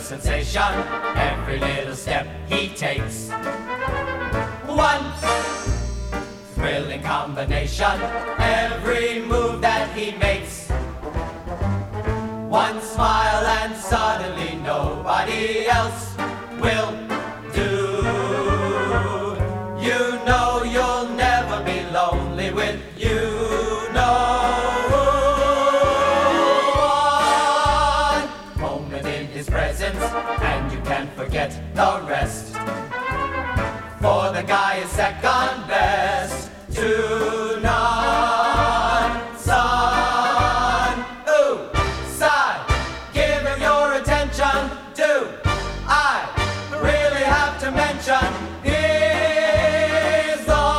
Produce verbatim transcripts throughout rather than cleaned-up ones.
sensation, every little step he takes. One thrilling combination, every move that he makes. One smile and suddenly nobody else will do. You know you'll never be lonely with you know one moment in his presence and you can't forget the rest. For the guy is second best to none. Son, ooh, sigh, give him your attention. Do I really have to mention he's the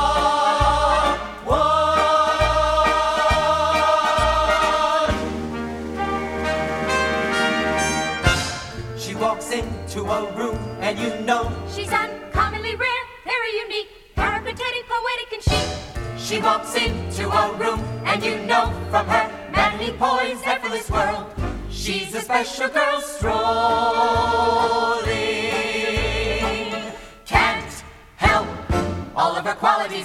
one. She walks into a room and you know she's uncommonly rare, very unique, peripatetic, poetic, and chic. She walks into a room and you know from her manly poise, effortless whirl, she's a special girl strolling. Can't help all of her qualities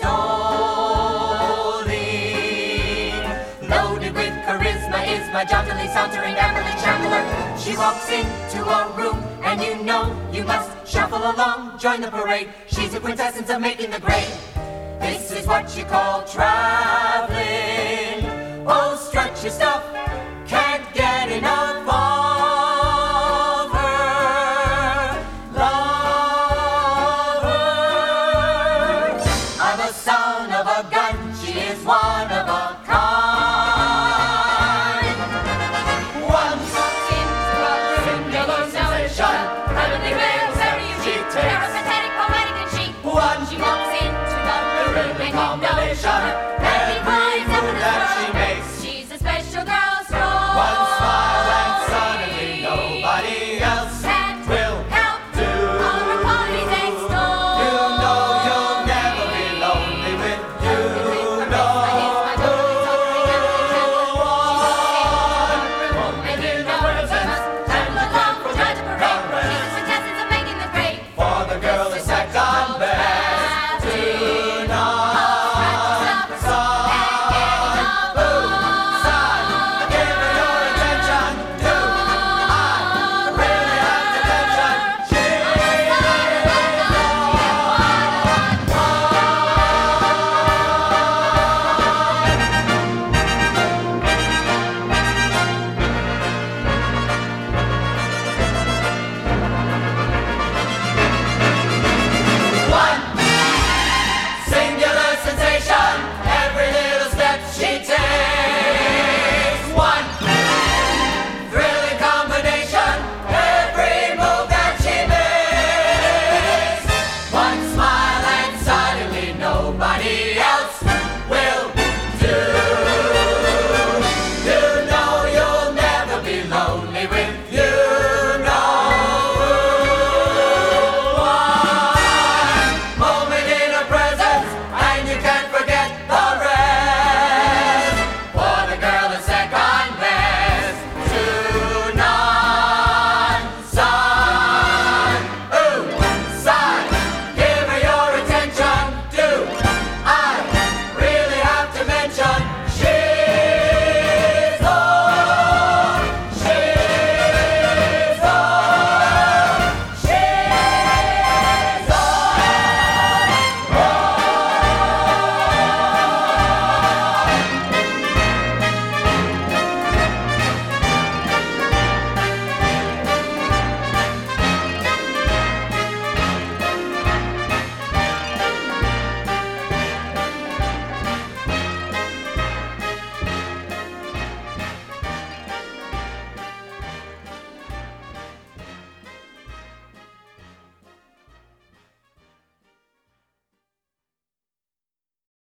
extolling. Loaded with charisma is my jauntily sauntering Amberley Chandler. She walks into a room and you know you must shuffle along, join the parade. She's a quintessence of making the grade. This is what you call traveling. Oh, strut your stuff, can't get enough of her. Love her. I'm a son of a gun, she is one of a kind. One singular sensation, Heavenly rare, very unique, takes peripatetic, poetic, and chic. one She walks into the room and you know combination.